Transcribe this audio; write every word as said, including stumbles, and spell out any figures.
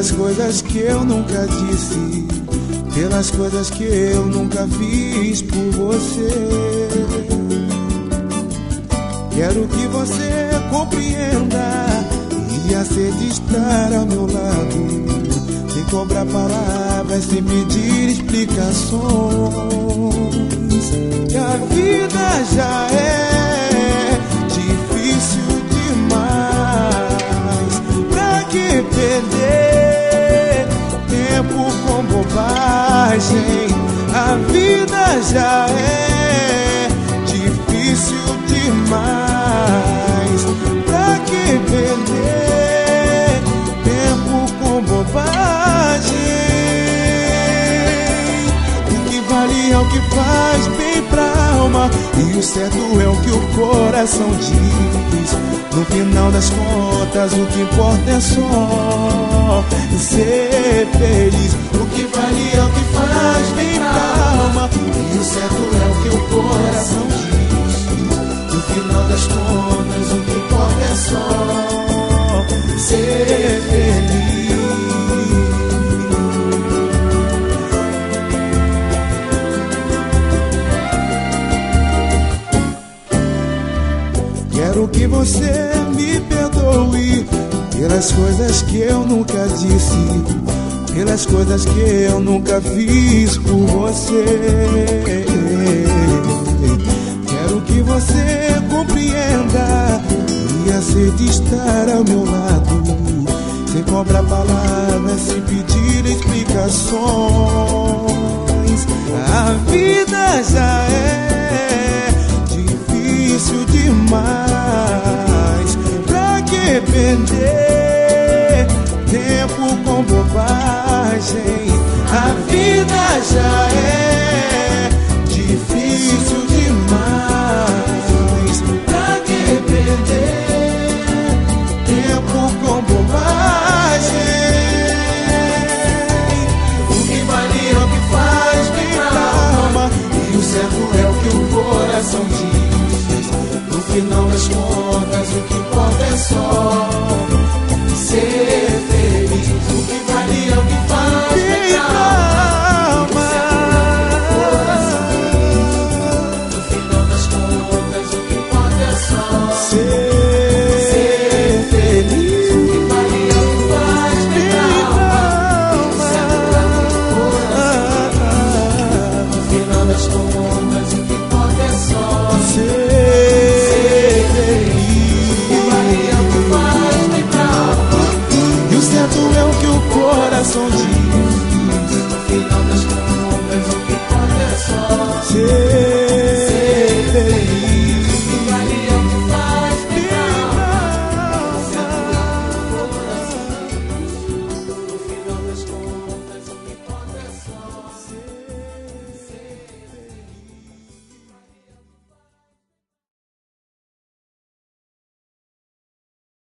pelas coisas que eu nunca disse, pelas coisas que eu nunca fiz por você. Quero que você compreenda e aceite estar ao meu lado, sem cobrar palavras, sem pedir explicações. Que a vida já é difícil demais, pra que perder tempo com bobagem? A vida já é difícil demais, pra que perder tempo com bobagem? O que vale é o que faz bem pra alma, e o certo é o que o coração diz. No final das contas, o que importa é só ser feliz. O que vale é o que faz bem pra alma, e o certo é o que o coração diz. No final das contas, o que importa é só ser feliz. Quero que você me perdoe pelas coisas que eu nunca disse, pelas coisas que eu nunca fiz por você. Quero que você compreenda e aceite estar ao meu lado, sem cobrar palavras, sem pedir explicações. A vida já é difícil demais, pra que perder tempo com bobagem? A vida já é difícil demais, pra que perder tempo com bobagem? O que vale é o que faz bem pra alma, e o certo é o que o coração diz. No final das contas, o que importa é só ser feliz. O que vale é o que faz bem pra alma, no final das contas, o que importa é só ser feliz. O que vale é o que faz bem pra alma, no final das contas, o que importa é só ser é o que o coração diz.